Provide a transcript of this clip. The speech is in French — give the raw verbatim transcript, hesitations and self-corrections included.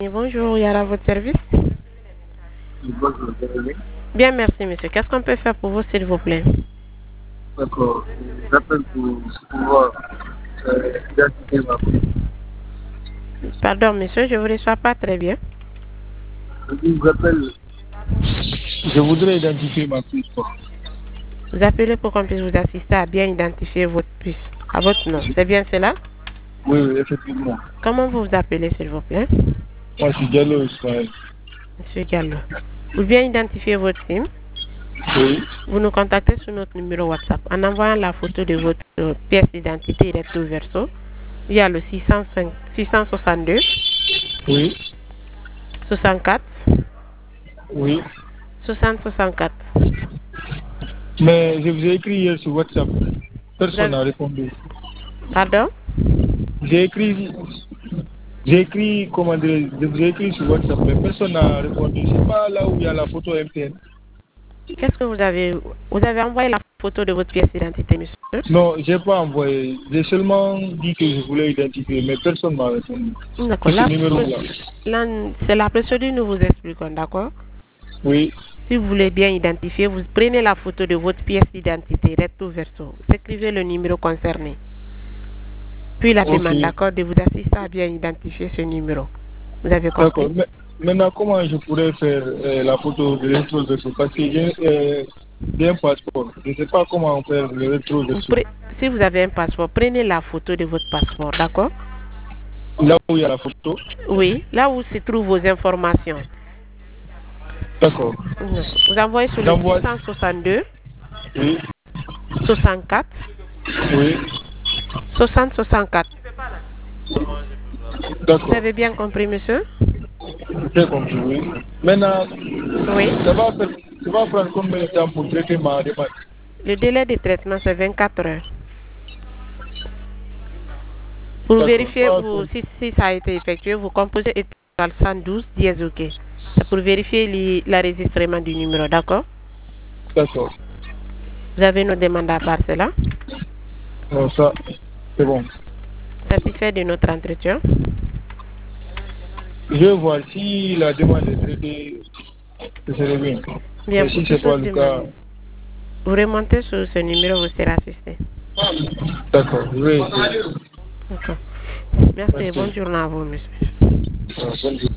Bonjour, Yara, à votre service. Bonjour, désolé. Bien, merci, monsieur. Qu'est-ce qu'on peut faire pour vous, s'il vous plaît? D'accord. J'appelle pour pouvoir euh, identifier ma fille. Pardon, monsieur, je ne vous reçois pas très bien. Je dis, j'appelle. Je voudrais identifier ma fille. quoi. Vous appelez pour qu'on puisse vous assister à bien identifier votre puce, à votre nom. C'est bien cela? Oui, oui, effectivement. Comment vous vous appelez, s'il vous plaît? Moi, je suis Diallo Ismaël. Monsieur Gallo. Pour bien identifier votre SIM, Oui, vous nous contactez sur notre numéro WhatsApp en envoyant la photo de votre euh, pièce d'identité recto verso via le six cent cinq, six cent soixante-deux, oui, soixante-quatre, oui. soixante, soixante-quatre. Mais je vous ai écrit hier sur WhatsApp. Vous Personne avez... n'a répondu. Pardon? J'ai écrit, j'ai écrit, comment dire, je vous ai écrit sur WhatsApp, mais personne n'a répondu. C'est pas là où il y a la photo M T N. Qu'est-ce que vous avez... Vous avez envoyé la photo de votre pièce d'identité, monsieur? Non, j'ai pas envoyé. J'ai seulement dit que je voulais identifier, mais personne m'a répondu. D'accord. C'est ce Là, numéro-là. là, c'est la procédure, nous vous expliquons, d'accord? Oui, Si vous voulez bien identifier, vous prenez la photo de votre pièce d'identité, recto verso. Vous écrivez le numéro concerné. Puis la ok. demande, d'accord, de vous assister à bien identifier ce numéro. Vous avez D'accord. compris? Mais maintenant, comment je pourrais faire euh, la photo de rétro verso? Parce que j'ai euh, j'ai un passeport. Je ne sais pas comment faire le rétro Vous verso. pre- Si vous avez un passeport, prenez la photo de votre passeport, d'accord? Là où il y a la photo. Oui, là où se trouvent vos informations. D'accord. Vous envoyez sur le J'envoie. six cent soixante-deux, Oui, soixante-quatre, oui. soixante, soixante-quatre. Vous D'accord. avez bien compris, monsieur? J'ai compris, oui. Maintenant, Oui. ça va, faire, ça va prendre combien de temps pour traiter ma demande? Le délai de traitement, c'est vingt-quatre heures. Pour D'accord. vérifier Ah, vous, si, si ça a été effectué, vous composez étoile cent douze dièse OK. C'est pour vérifier l'enregistrement du numéro, d'accord? d'accord. Vous avez nos demandes à part cela? Non, ça, c'est bon. Satisfait de notre entretien? Je vais voir si la demande est traitée, ce serait bien. Bien, Mais pour si ce n'est toute pas autre le demande, cas, vous remontez sur ce numéro, vous serez assisté. d'accord, je vais essayer. D'accord. Merci et bonne Merci. journée à vous, monsieur. Ah, bonne journée.